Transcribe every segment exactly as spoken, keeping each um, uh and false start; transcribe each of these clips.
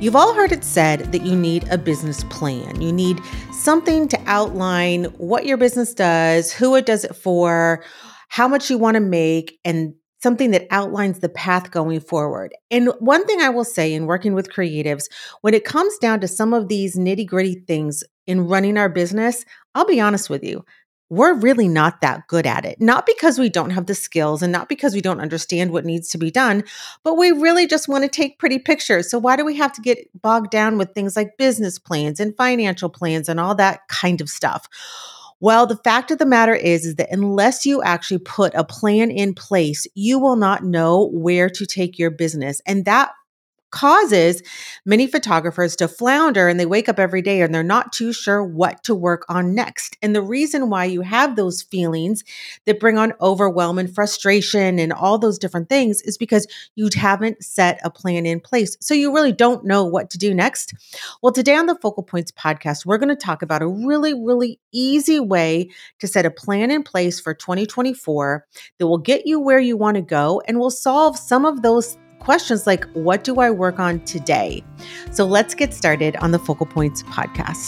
You've all heard it said that you need a business plan. You need something to outline what your business does, who it does it for, how much you want to make, and something that outlines the path going forward. And one thing I will say in working with creatives, when it comes down to some of these nitty gritty things in running our business, I'll be honest with you. We're really not that good at it. Not because we don't have the skills and not because we don't understand what needs to be done, but we really just want to take pretty pictures. So why do we have to get bogged down with things like business plans and financial plans and all that kind of stuff? Well, the fact of the matter is, is that unless you actually put a plan in place, you will not know where to take your business. And that causes many photographers to flounder, and they wake up every day and they're not too sure what to work on next. And the reason why you have those feelings that bring on overwhelm and frustration and all those different things is because you haven't set a plan in place. So you really don't know what to do next. Well, today on the Focal Points podcast, we're going to talk about a really, really easy way to set a plan in place for twenty twenty-four that will get you where you want to go and will solve some of those questions like, what do I work on today? So let's get started on the Focal Points podcast.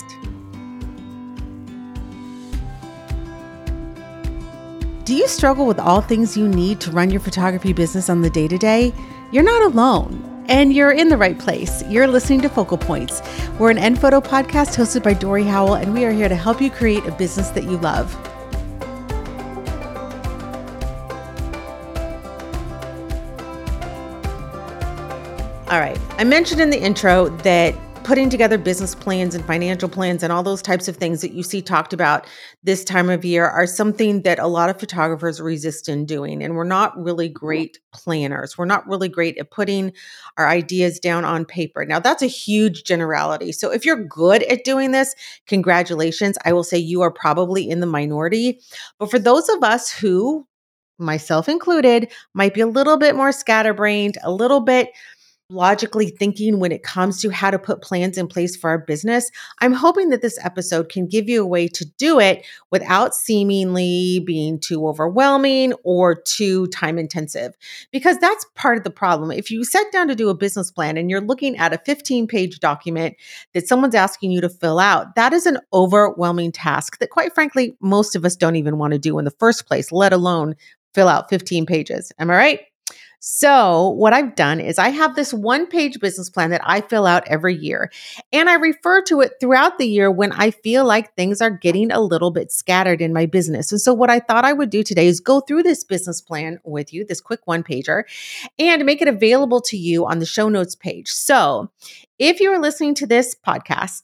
Do you struggle with all things you need to run your photography business on the day-to-day? You're not alone, and you're in the right place. You're listening to Focal Points. We're an N-Photo podcast hosted by Dory Howell, and we are here to help you create a business that you love. All right. I mentioned in the intro that putting together business plans and financial plans and all those types of things that you see talked about this time of year are something that a lot of photographers resist in doing. And we're not really great planners. We're not really great at putting our ideas down on paper. Now, that's a huge generality. So if you're good at doing this, congratulations. I will say you are probably in the minority. But for those of us who, myself included, might be a little bit more scatterbrained, a little bit logically thinking when it comes to how to put plans in place for our business, I'm hoping that this episode can give you a way to do it without seemingly being too overwhelming or too time intensive. Because that's part of the problem. If you sit down to do a business plan and you're looking at a fifteen page document that someone's asking you to fill out, that is an overwhelming task that, quite frankly, most of us don't even want to do in the first place, let alone fill out fifteen pages. Am I right? So what I've done is I have this one-page business plan that I fill out every year, and I refer to it throughout the year when I feel like things are getting a little bit scattered in my business. And so what I thought I would do today is go through this business plan with you, this quick one-pager, and make it available to you on the show notes page. So if you are listening to this podcast,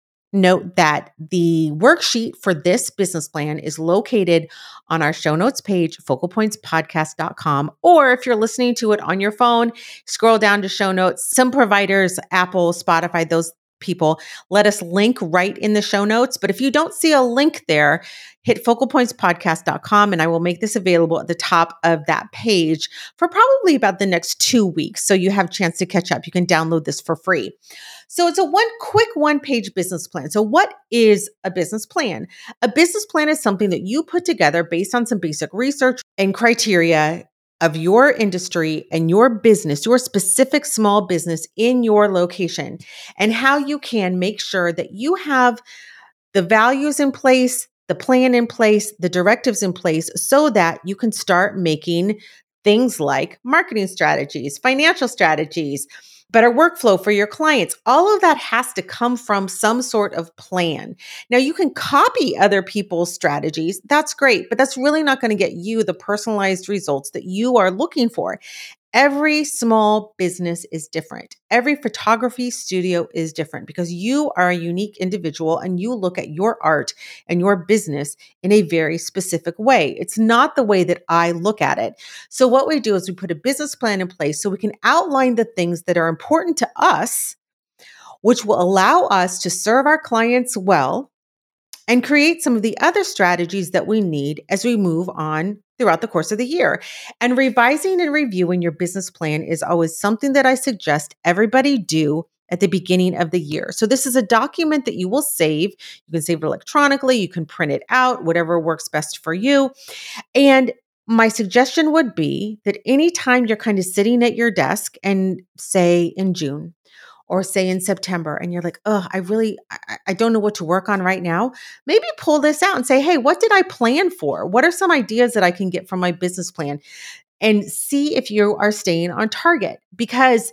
note that the worksheet for this business plan is located on our show notes page, focal points podcast dot com. Or if you're listening to it on your phone, scroll down to show notes. Some providers, Apple, Spotify, those people, let us link right in the show notes. But if you don't see a link there, hit focal points podcast dot com and I will make this available at the top of that page for probably about the next two weeks. So you have a chance to catch up. You can download this for free. So it's a one quick one-page business plan. So what is a business plan? A business plan is something that you put together based on some basic research and criteria of your industry and your business, your specific small business in your location, and how you can make sure that you have the values in place, the plan in place, the directives in place, so that you can start making things like marketing strategies, financial strategies, better workflow for your clients. All of that has to come from some sort of plan. Now, you can copy other people's strategies. That's great, but that's really not going to get you the personalized results that you are looking for. Every small business is different. Every photography studio is different because you are a unique individual and you look at your art and your business in a very specific way. It's not the way that I look at it. So what we do is we put a business plan in place so we can outline the things that are important to us, which will allow us to serve our clients well and create some of the other strategies that we need as we move on throughout the course of the year. And revising and reviewing your business plan is always something that I suggest everybody do at the beginning of the year. So this is a document that you will save. You can save it electronically. You can print it out, whatever works best for you. And my suggestion would be that anytime you're kind of sitting at your desk and say in June, or say in September, and you're like, oh, I really, I, I don't know what to work on right now. Maybe pull this out and say, hey, what did I plan for? What are some ideas that I can get from my business plan? And see if you are staying on target. Because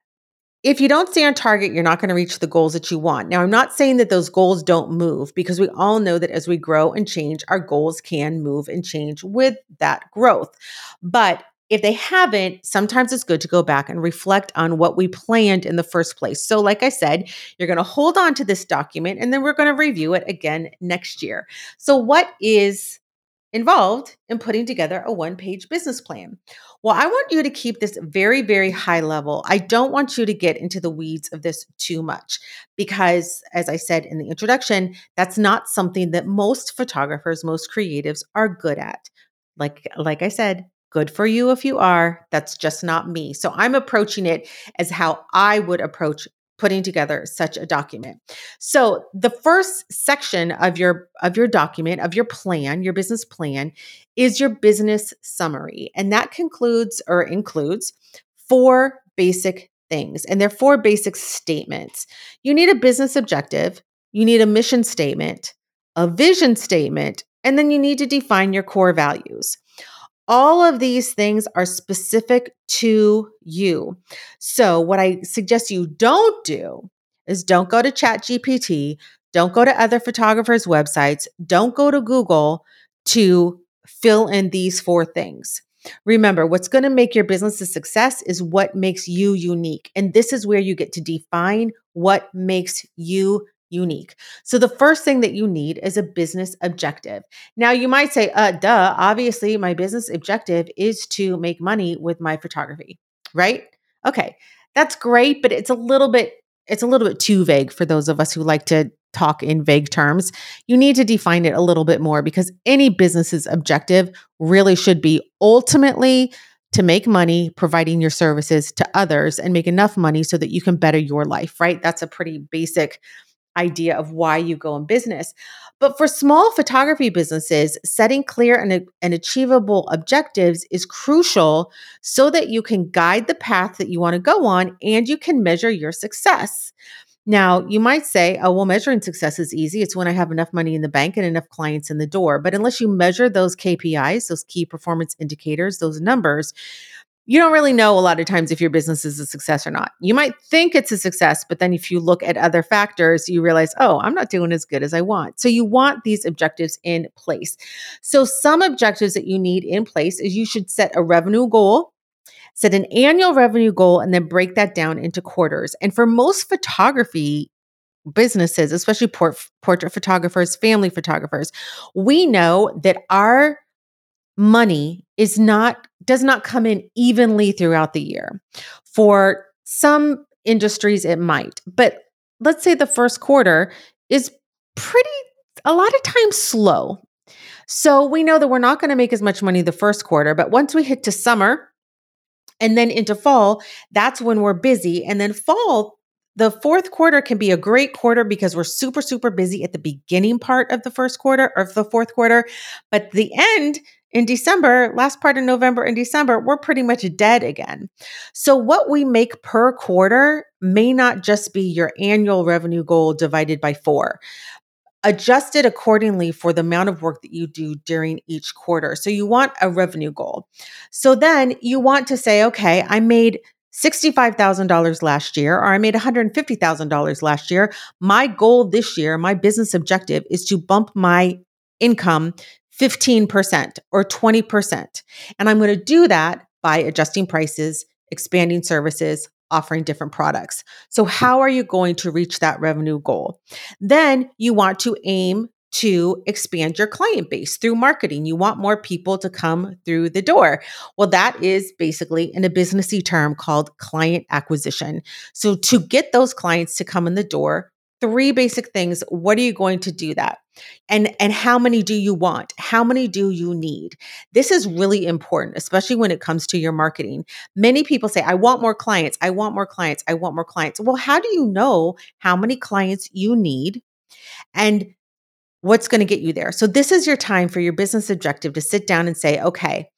if you don't stay on target, you're not going to reach the goals that you want. Now, I'm not saying that those goals don't move, because we all know that as we grow and change, our goals can move and change with that growth. But if they haven't, sometimes it's good to go back and reflect on what we planned in the first place. So, like I said, you're going to hold on to this document and then we're going to review it again next year. So, what is involved in putting together a one-page business plan? Well, I want you to keep this very, very high level. I don't want you to get into the weeds of this too much because, as I said in the introduction, that's not something that most photographers, most creatives are good at. Like, like I said, good for you if you are. That's just not me. So I'm approaching it as how I would approach putting together such a document. So the first section of your of your document, of your plan, your business plan, is your business summary. And that concludes or includes four basic things. And they're four basic statements. You need a business objective, you need a mission statement, a vision statement, and then you need to define your core values. All of these things are specific to you. So, what I suggest you don't do is don't go to ChatGPT, don't go to other photographers' websites, don't go to Google to fill in these four things. Remember, what's going to make your business a success is what makes you unique. And this is where you get to define what makes you unique. So the first thing that you need is a business objective. Now you might say, uh, duh, obviously my business objective is to make money with my photography, right? Okay, that's great, but it's a little bit, it's a little bit too vague for those of us who like to talk in vague terms. You need to define it a little bit more, because any business's objective really should be ultimately to make money providing your services to others and make enough money so that you can better your life, right? That's a pretty basic idea of why you go in business. But for small photography businesses, setting clear and, and achievable objectives is crucial so that you can guide the path that you want to go on and you can measure your success. Now, you might say, oh, well, measuring success is easy. It's when I have enough money in the bank and enough clients in the door. But unless you measure those K P Is, those key performance indicators, those numbers, you don't really know a lot of times if your business is a success or not. You might think it's a success, but then if you look at other factors, you realize, oh, I'm not doing as good as I want. So you want these objectives in place. So some objectives that you need in place is you should set a revenue goal, set an annual revenue goal, and then break that down into quarters. And for most photography businesses, especially port- portrait photographers, family photographers, we know that our money is not does not come in evenly throughout the year. For some industries it might, but let's say the first quarter is pretty a lot of times slow. So we know that we're not going to make as much money the first quarter, but once we hit to summer and then into fall, that's when we're busy. And then fall, the fourth quarter can be a great quarter because we're super, super busy at the beginning part of the first quarter or the fourth quarter. But the end in December, last part of November and December, we're pretty much dead again. So what we make per quarter may not just be your annual revenue goal divided by four. Adjust it accordingly for the amount of work that you do during each quarter. So you want a revenue goal. So then you want to say, okay, I made sixty-five thousand dollars last year, or I made one hundred fifty thousand dollars last year. My goal this year, my business objective is to bump my income fifteen percent or twenty percent. And I'm going to do that by adjusting prices, expanding services, offering different products. So how are you going to reach that revenue goal? Then you want to aim to expand your client base through marketing. You want more people to come through the door. Well, that is basically in a businessy term called client acquisition. So to get those clients to come in the door, three basic things. What are you going to do that? And, and how many do you want? How many do you need? This is really important, especially when it comes to your marketing. Many people say, I want more clients. I want more clients. I want more clients. Well, how do you know how many clients you need and what's going to get you there? So this is your time for your business objective to sit down and say, okay,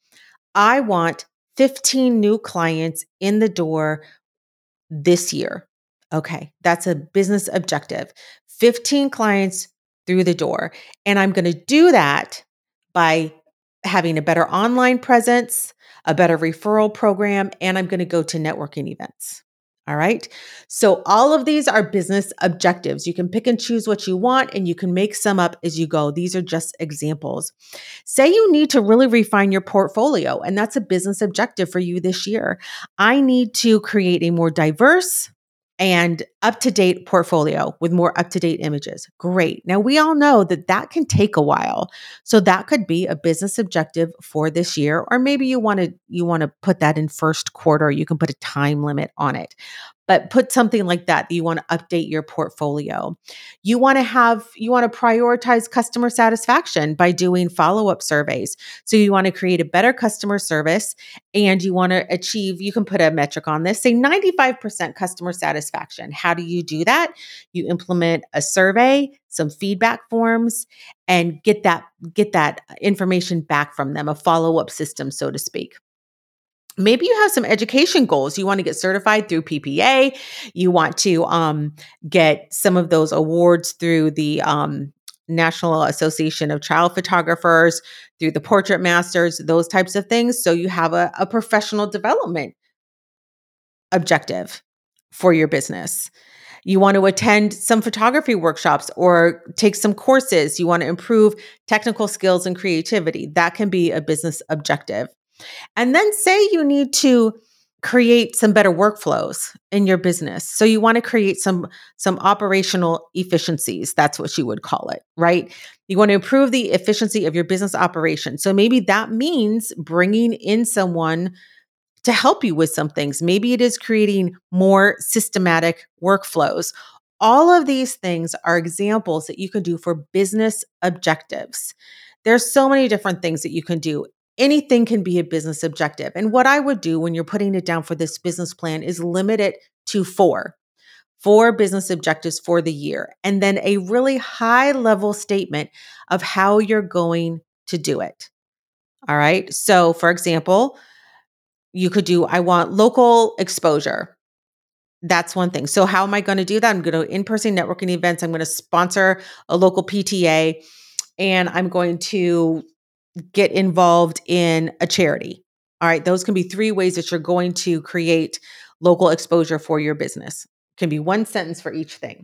I want fifteen new clients in the door this year. Okay, that's a business objective. fifteen clients through the door. And I'm going to do that by having a better online presence, a better referral program, and I'm going to go to networking events. All right. So, all of these are business objectives. You can pick and choose what you want, and you can make some up as you go. These are just examples. Say you need to really refine your portfolio, and that's a business objective for you this year. I need to create a more diverse and up-to-date portfolio with more up-to-date images. Great. Now we all know that that can take a while. So that could be a business objective for this year, or maybe you want to you want to put that in first quarter. You can put a time limit on it. But put something like that, that you want to update your portfolio. You want to have you want to prioritize customer satisfaction by doing follow-up surveys. So you want to create a better customer service, and you want to achieve, you can put a metric on this, say ninety-five percent customer satisfaction. How do you do that? You implement a survey, some feedback forms, and get that get that information back from them, a follow-up system, so to speak. Maybe you have some education goals. You want to get certified through P P A. You want to um, get some of those awards through the um, National Association of Child Photographers, through the Portrait Masters, those types of things. So you have a, a professional development objective for your business. You want to attend some photography workshops or take some courses. You want to improve technical skills and creativity. That can be a business objective. And then say you need to create some better workflows in your business. So you want to create some some operational efficiencies. That's what you would call it, right? You want to improve the efficiency of your business operation. So maybe that means bringing in someone to help you with some things. Maybe it is creating more systematic workflows. All of these things are examples that you can do for business objectives. There's so many different things that you can do. Anything can be a business objective. And what I would do when you're putting it down for this business plan is limit it to four, four business objectives for the year, and then a really high level statement of how you're going to do it. All right. So, for example, you could do, I want local exposure. That's one thing. So how am I going to do that? I'm going to in-person networking events. I'm going to sponsor a local P T A, and I'm going to get involved in a charity. All right. Those can be three ways that you're going to create local exposure for your business. It can be one sentence for each thing.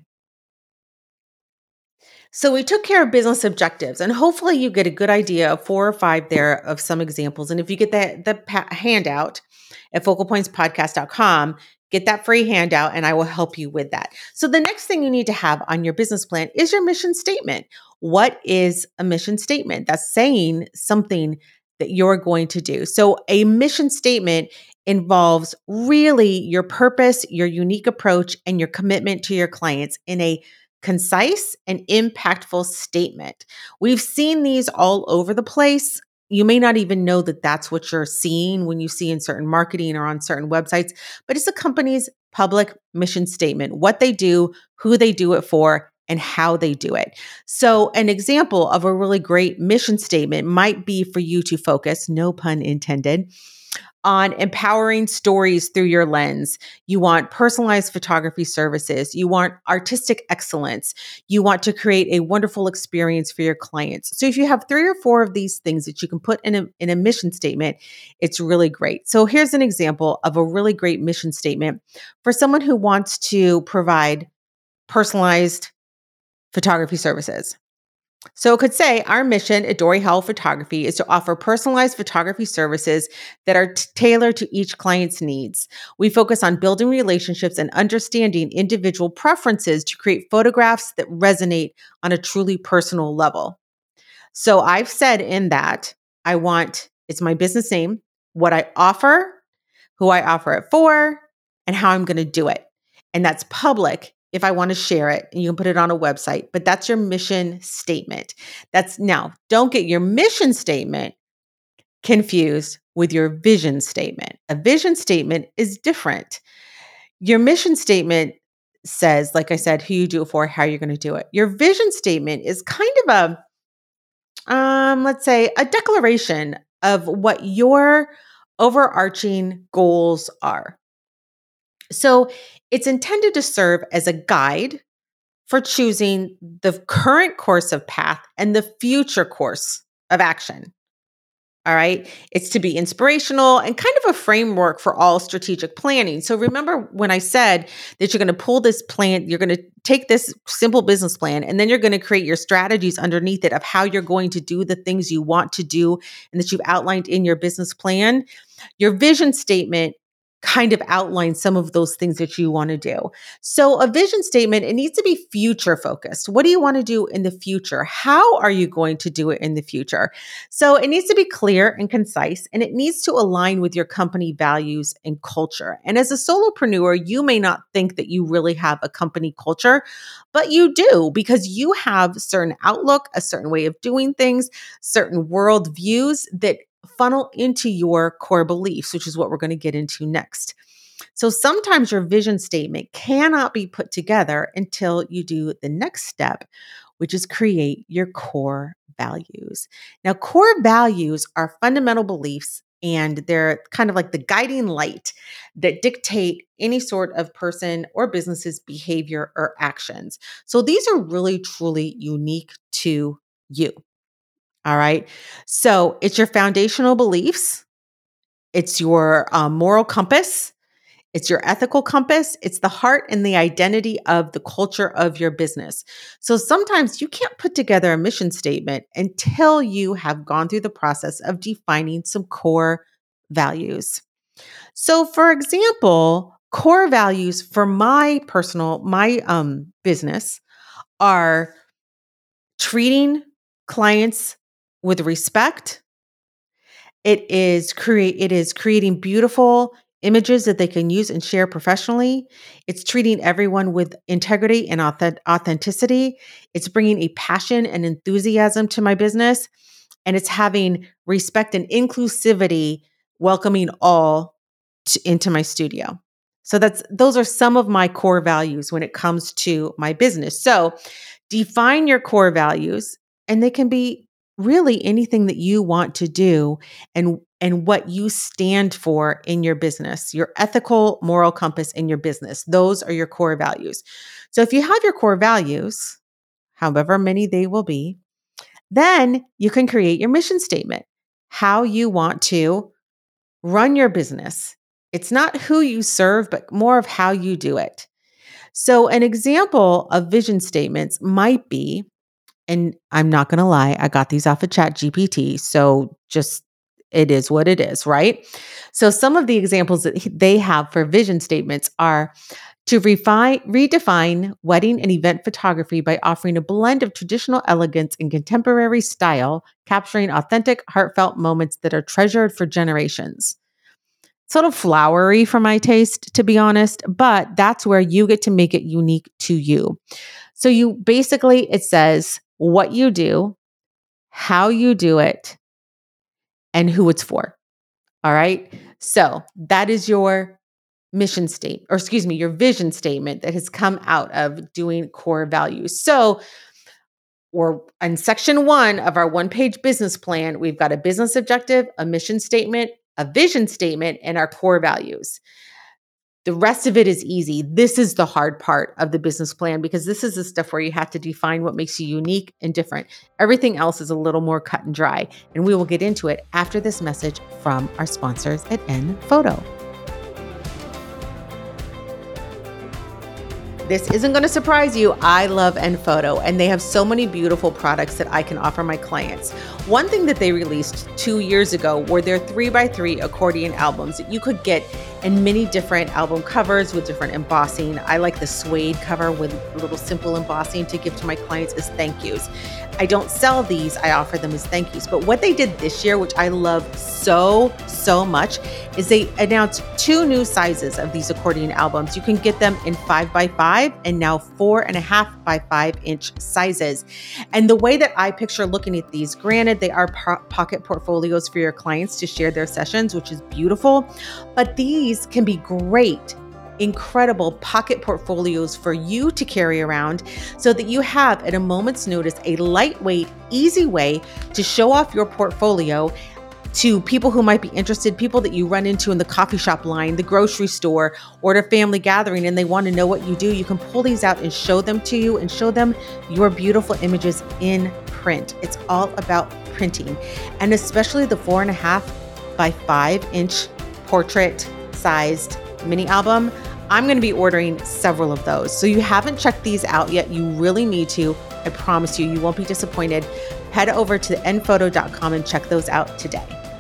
So we took care of business objectives, and hopefully you get a good idea of four or five there of some examples. And if you get the, the pa- handout at focal points podcast dot com, get that free handout and I will help you with that. So the next thing you need to have on your business plan is your mission statement. What is a mission statement? That's saying something that you're going to do. So a mission statement involves really your purpose, your unique approach, and your commitment to your clients in a concise and impactful statement. We've seen these all over the place. You may not even know that that's what you're seeing when you see in certain marketing or on certain websites, but it's a company's public mission statement, what they do, who they do it for, and how they do it. So an example of a really great mission statement might be for you to focus, no pun intended, on empowering stories through your lens. You want personalized photography services. You want artistic excellence. You want to create a wonderful experience for your clients. So if you have three or four of these things that you can put in a, in a mission statement, it's really great. So here's an example of a really great mission statement for someone who wants to provide personalized photography services. So it could say, our mission at Dory Howell Photography is to offer personalized photography services that are t- tailored to each client's needs. We focus on building relationships and understanding individual preferences to create photographs that resonate on a truly personal level. So I've said in that, I want, it's my business name, what I offer, who I offer it for, and how I'm going to do it. And that's public if I want to share it, and you can put it on a website, but that's your mission statement. That's now, don't get your mission statement confused with your vision statement. A vision statement is different. Your mission statement says, like I said, who you do it for, how you're going to do it. Your vision statement is kind of a, um, let's say, a declaration of what your overarching goals are. So it's intended to serve as a guide for choosing the current course of path and the future course of action. All right. It's to be inspirational and kind of a framework for all strategic planning. So remember when I said that you're going to pull this plan, you're going to take this simple business plan, and then you're going to create your strategies underneath it of how you're going to do the things you want to do and that you've outlined in your business plan. Your vision statement kind of outlines some of those things that you want to do. So a vision statement, it needs to be future focused. What do you want to do in the future? How are you going to do it in the future? So it needs to be clear and concise, and it needs to align with your company values and culture. And as a solopreneur, you may not think that you really have a company culture, but you do, because you have a certain outlook, a certain way of doing things, certain world views that funnel into your core beliefs, which is what we're going to get into next. So sometimes your vision statement cannot be put together until you do the next step, which is create your core values. Now, core values are fundamental beliefs, and they're kind of like the guiding light that dictate any sort of person or business's behavior or actions. So these are really, truly unique to you. All right. So it's your foundational beliefs. It's your um, moral compass. It's your ethical compass. It's the heart and the identity of the culture of your business. So sometimes you can't put together a mission statement until you have gone through the process of defining some core values. So for example, core values for my personal, my um, business are treating clients with respect. It is create it is creating beautiful images that they can use and share professionally. It's treating everyone with integrity and auth- authenticity. It's bringing a passion and enthusiasm to my business, and it's having respect and inclusivity, welcoming all to, into my studio. So that's those are some of my core values when it comes to my business. So define your core values, and they can be really anything that you want to do and and what you stand for in your business, your ethical moral compass in your business. Those are your core values. So if you have your core values, however many they will be, then you can create your mission statement, how you want to run your business. It's not who you serve, but more of how you do it. So an example of vision statements might be, and I'm not going to lie, I got these off of Chat G P T. So just, it is what it is, right? So some of the examples that they have for vision statements are to refine, redefine wedding and event photography by offering a blend of traditional elegance and contemporary style, capturing authentic, heartfelt moments that are treasured for generations. It's a little flowery for my taste, to be honest, but that's where you get to make it unique to you. So you basically, it says what you do, how you do it, and who it's for. All right. So that is your mission statement, or excuse me, your vision statement that has come out of doing core values. So we're in section one of our one-page business plan. We've got a business objective, a mission statement, a vision statement, and our core values. The rest of it is easy. This is the hard part of the business plan, because this is the stuff where you have to define what makes you unique and different. Everything else is a little more cut and dry, and we will get into it after this message from our sponsors at N Photo. This isn't going to surprise you. I love N Photo, and they have so many beautiful products that I can offer my clients. One thing that they released two years ago were their three by three accordion albums that you could get in many different album covers with different embossing. I like the suede cover with a little simple embossing to give to my clients as thank yous. I don't sell these, I offer them as thank yous. But what they did this year, which I love so, so much, is they announced two new sizes of these accordion albums. You can get them in five by five and now four and a half by five inch sizes. And the way that I picture looking at these, granted, they are po- pocket portfolios for your clients to share their sessions, which is beautiful, but these can be great, incredible pocket portfolios for you to carry around so that you have, at a moment's notice, a lightweight, easy way to show off your portfolio to people who might be interested, people that you run into in the coffee shop line, the grocery store, or at a family gathering, and they want to know what you do. You can pull these out and show them to you and show them your beautiful images in print. It's all about printing, and especially the four and a half by five inch portrait sized mini album. I'm going to be ordering several of those. So you haven't checked these out yet. You really need to. I promise you, you won't be disappointed. Head over to n photo dot com and check those out today.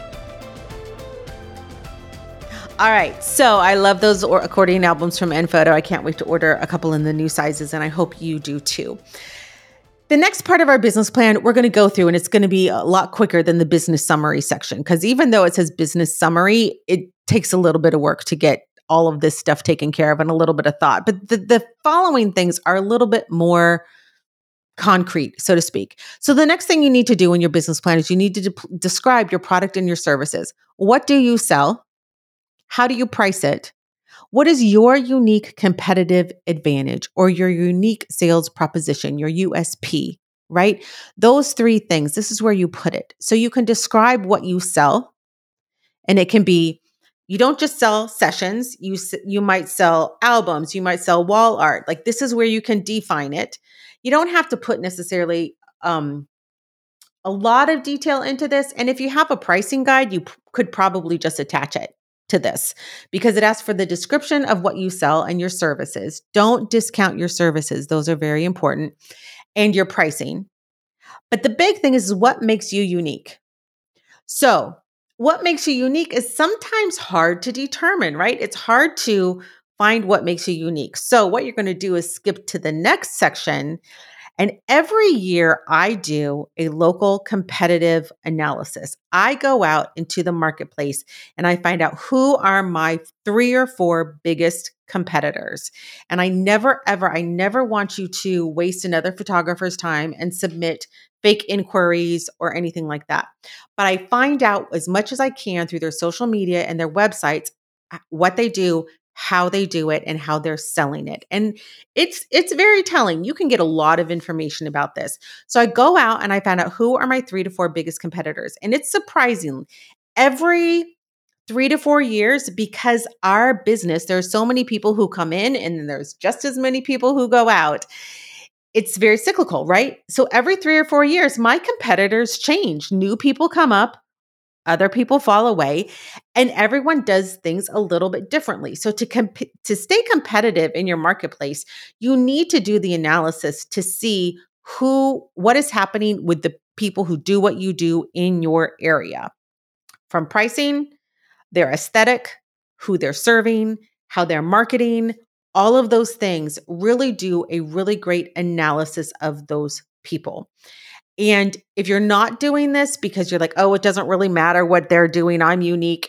All right. So I love those accordion albums from nPhoto. I can't wait to order a couple in the new sizes, and I hope you do too. The next part of our business plan we're going to go through, and it's going to be a lot quicker than the business summary section, because even though it says business summary, it takes a little bit of work to get all of this stuff taken care of and a little bit of thought. But the, the following things are a little bit more concrete, so to speak. So the next thing you need to do in your business plan is you need to de- describe your product and your services. What do you sell? How do you price it? What is your unique competitive advantage or your unique sales proposition, your U S P, right? Those three things, this is where you put it. So you can describe what you sell, and it can be, you don't just sell sessions, you you might sell albums, you might sell wall art. Like, this is where you can define it. You don't have to put necessarily um, a lot of detail into this. And if you have a pricing guide, you p- could probably just attach it to this, because it asks for the description of what you sell and your services. Don't discount your services. Those are very important. And your pricing. But the big thing is what makes you unique. So what makes you unique is sometimes hard to determine, right? It's hard to find what makes you unique. So what you're going to do is skip to the next section. And every year I do a local competitive analysis. I go out into the marketplace and I find out who are my three or four biggest competitors. And I never, ever, I never want you to waste another photographer's time and submit fake inquiries or anything like that. But I find out as much as I can through their social media and their websites, what they do, how they do it, and how they're selling it. And it's it's very telling. You can get a lot of information about this. So I go out and I find out who are my three to four biggest competitors. And it's surprising. Every three to four years, because our business, there are so many people who come in and then there's just as many people who go out. It's very cyclical, right? So every three or four years, my competitors change. New people come up. Other people fall away, and everyone does things a little bit differently. So to comp- to stay competitive in your marketplace, you need to do the analysis to see who, what is happening with the people who do what you do in your area. From pricing, their aesthetic, who they're serving, how they're marketing, all of those things really do a really great analysis of those people. And if you're not doing this because you're like, oh, it doesn't really matter what they're doing, I'm unique.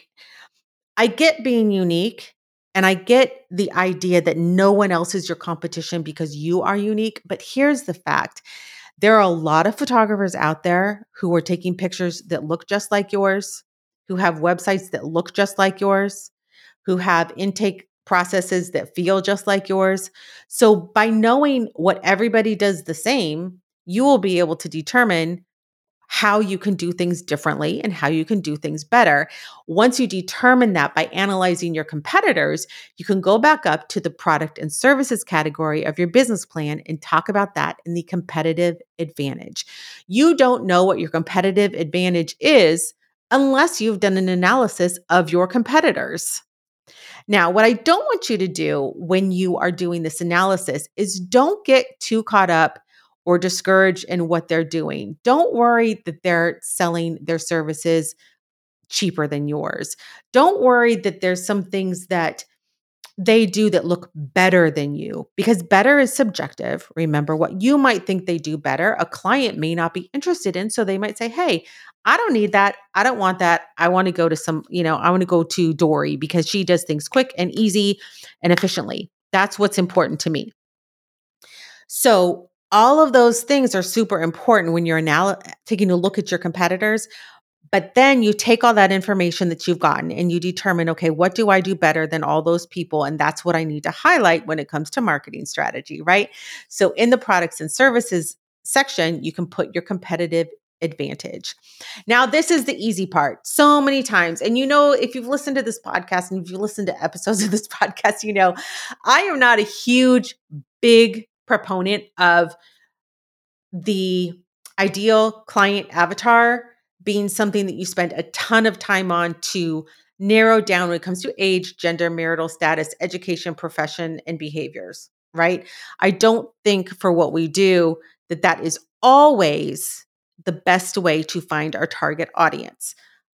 I get being unique, and I get the idea that no one else is your competition because you are unique. But here's the fact. There are a lot of photographers out there who are taking pictures that look just like yours, who have websites that look just like yours, who have intake processes that feel just like yours. So by knowing what everybody does the same, you will be able to determine how you can do things differently and how you can do things better. Once you determine that by analyzing your competitors, you can go back up to the product and services category of your business plan and talk about that in the competitive advantage. You don't know what your competitive advantage is unless you've done an analysis of your competitors. Now, what I don't want you to do when you are doing this analysis is don't get too caught up or discouraged in what they're doing. Don't worry that they're selling their services cheaper than yours. Don't worry that there's some things that they do that look better than you, because better is subjective. Remember, what you might think they do better, a client may not be interested in. So they might say, hey, I don't need that. I don't want that. I want to go to some, you know, I want to go to Dory because she does things quick and easy and efficiently. That's what's important to me. So all of those things are super important when you're now taking a look at your competitors. But then you take all that information that you've gotten and you determine, okay, what do I do better than all those people? And that's what I need to highlight when it comes to marketing strategy, right? So in the products and services section, you can put your competitive advantage. Now, this is the easy part. So many times, and you know, if you've listened to this podcast and if you listen to episodes of this podcast, you know, I am not a huge, big proponent of the ideal client avatar being something that you spend a ton of time on to narrow down when it comes to age, gender, marital status, education, profession, and behaviors, right? I don't think for what we do that that is always the best way to find our target audience.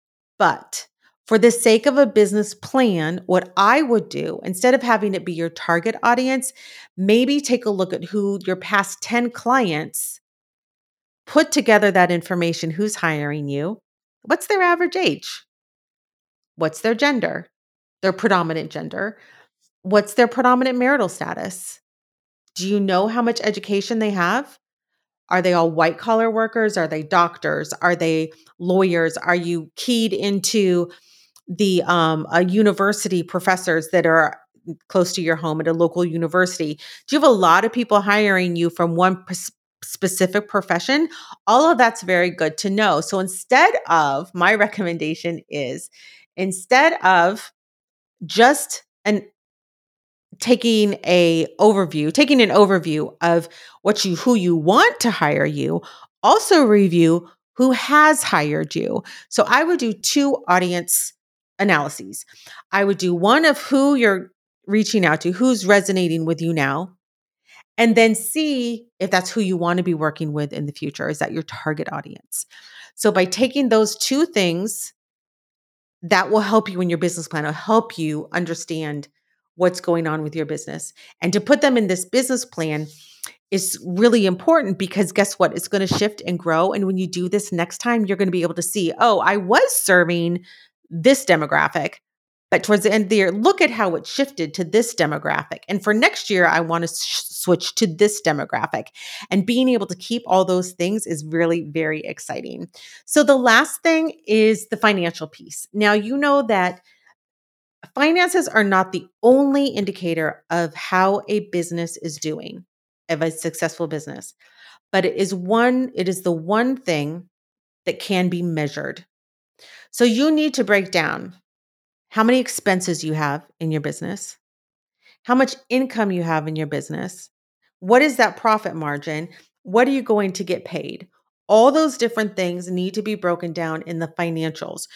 But for the sake of a business plan, what I would do, instead of having it be your target audience, maybe take a look at who your past ten clients put together that information. Who's hiring you? What's their average age? What's their gender? Their predominant gender? What's their predominant marital status? Do you know how much education they have? Are they all white collar workers? Are they doctors? Are they lawyers? Are you keyed into the um, uh, university professors that are close to your home at a local university? Do you have a lot of people hiring you from one pers- specific profession? All of that's very good to know. So instead of, my recommendation is instead of just an taking a overview, taking an overview of what you who you want to hire you, also review who has hired you. So I would do two audience analyses. I would do one of who you're reaching out to, who's resonating with you now, and then see if that's who you want to be working with in the future. Is that your target audience? So by taking those two things, that will help you in your business plan. It'll help you understand what's going on with your business. And to put them in this business plan is really important because guess what? It's going to shift and grow. And when you do this next time, you're going to be able to see, oh, I was serving this demographic, but towards the end of the year, look at how it shifted to this demographic. And for next year, I want to sh- switch to this demographic. And being able to keep all those things is really very exciting. So the last thing is the financial piece. Now, you know that finances are not the only indicator of how a business is doing, of a successful business, but it is one, it is the one thing that can be measured. So you need to break down how many expenses you have in your business, how much income you have in your business, what is that profit margin, what are you going to get paid? All those different things need to be broken down in the financials.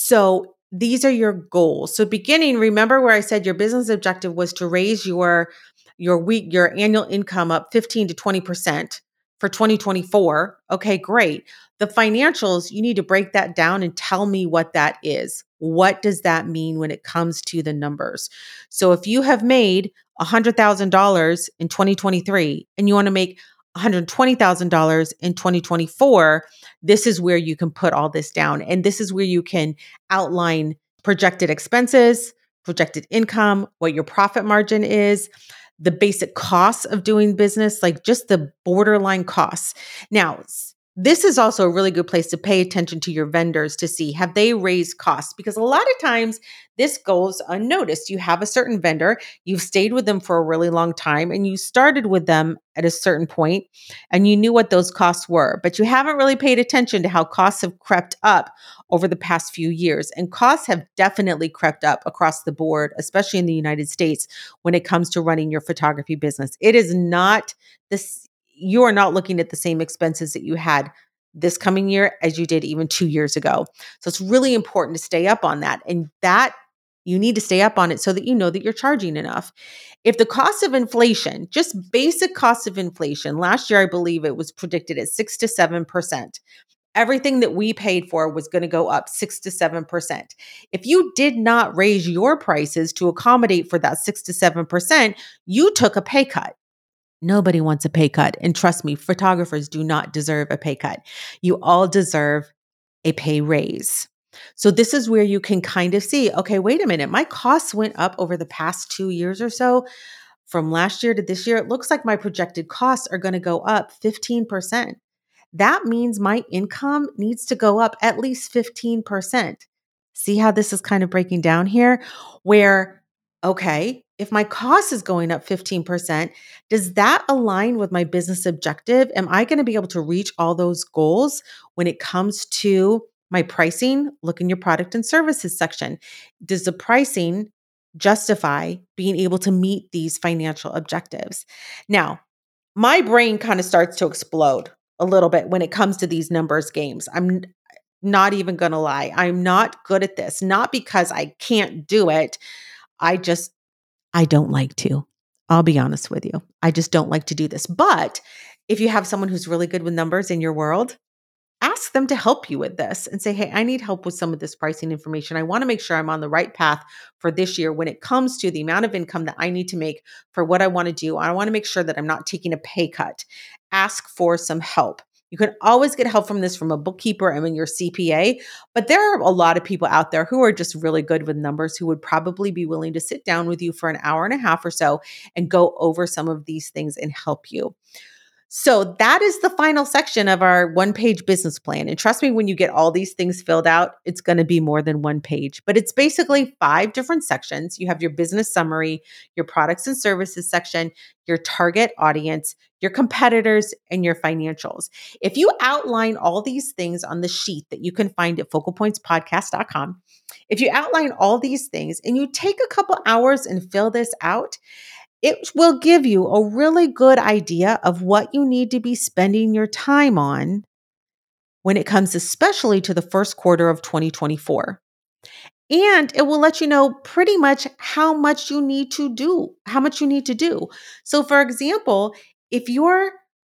So these are your goals. So beginning, remember where I said your business objective was to raise your your week your annual income up fifteen to twenty percent for twenty twenty-four. Okay, great. The financials, you need to break that down and tell me what that is. What does that mean when it comes to the numbers? So if you have made one hundred thousand dollars in twenty twenty-three and you want to make one hundred twenty thousand dollars in twenty twenty-four, this is where you can put all this down. And this is where you can outline projected expenses, projected income, what your profit margin is, the basic costs of doing business, like just the borderline costs. Now, this is also a really good place to pay attention to your vendors to see, have they raised costs? Because a lot of times this goes unnoticed. You have a certain vendor, you've stayed with them for a really long time, and you started with them at a certain point and you knew what those costs were, but you haven't really paid attention to how costs have crept up over the past few years. And costs have definitely crept up across the board, especially in the United States, when it comes to running your photography business. It is not this. You are not looking at the same expenses that you had this coming year as you did even two years ago. So it's really important to stay up on that. And that you need to stay up on it so that you know that you're charging enough. If the cost of inflation, just basic cost of inflation, last year, I believe it was predicted at six to seven percent. Everything that we paid for was going to go up six to seven percent. If you did not raise your prices to accommodate for that six to seven percent, you took a pay cut. Nobody wants a pay cut. And trust me, photographers do not deserve a pay cut. You all deserve a pay raise. So this is where you can kind of see, okay, wait a minute, my costs went up over the past two years or so. From last year to this year, it looks like my projected costs are going to go up fifteen percent. That means my income needs to go up at least fifteen percent. See how this is kind of breaking down here? Where, okay, if my cost is going up fifteen percent, does that align with my business objective? Am I going to be able to reach all those goals when it comes to my pricing? Look in your product and services section. Does the pricing justify being able to meet these financial objectives? Now, my brain kind of starts to explode a little bit when it comes to these numbers games. I'm not even going to lie. I'm not good at this, not because I can't do it. I just, I don't like to. I'll be honest with you. I just don't like to do this. But if you have someone who's really good with numbers in your world, ask them to help you with this and say, hey, I need help with some of this pricing information. I want to make sure I'm on the right path for this year when it comes to the amount of income that I need to make for what I want to do. I want to make sure that I'm not taking a pay cut. Ask for some help. You can always get help from this from a bookkeeper and when you're C P A, but there are a lot of people out there who are just really good with numbers who would probably be willing to sit down with you for an hour and a half or so and go over some of these things and help you. So that is the final section of our one-page business plan. And trust me, when you get all these things filled out, it's going to be more than one page. But it's basically five different sections. You have your business summary, your products and services section, your target audience, your competitors, and your financials. If you outline all these things on the sheet that you can find at focal points podcast dot com, if you outline all these things and you take a couple hours and fill this out, it will give you a really good idea of what you need to be spending your time on when it comes especially to the first quarter of twenty twenty-four. And it will let you know pretty much how much you need to do, how much you need to do. So for example, if your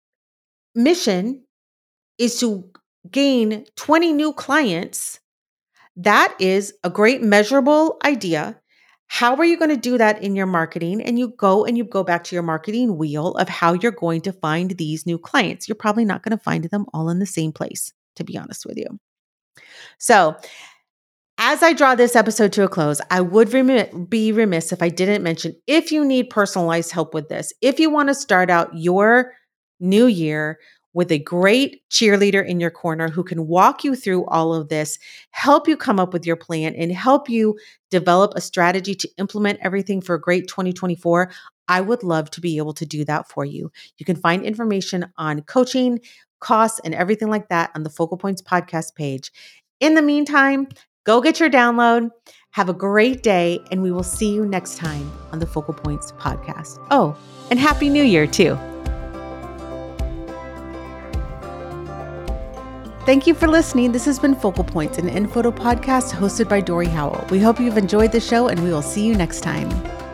mission is to gain twenty new clients, that is a great measurable idea. How are you going to do that in your marketing? And you go and you go back to your marketing wheel of how you're going to find these new clients. You're probably not going to find them all in the same place, to be honest with you. So as I draw this episode to a close, I would remi- be remiss if I didn't mention, if you need personalized help with this, if you want to start out your new year with a great cheerleader in your corner who can walk you through all of this, help you come up with your plan, and help you develop a strategy to implement everything for a great twenty twenty-four, I would love to be able to do that for you. You can find information on coaching, costs, and everything like that on the Focal Points podcast page. In the meantime, go get your download. Have a great day, and we will see you next time on the Focal Points podcast. Oh, and Happy New Year, too. Thank you for listening. This has been Focal Points, an InPhoto podcast hosted by Dory Howell. We hope you've enjoyed the show, and we will see you next time.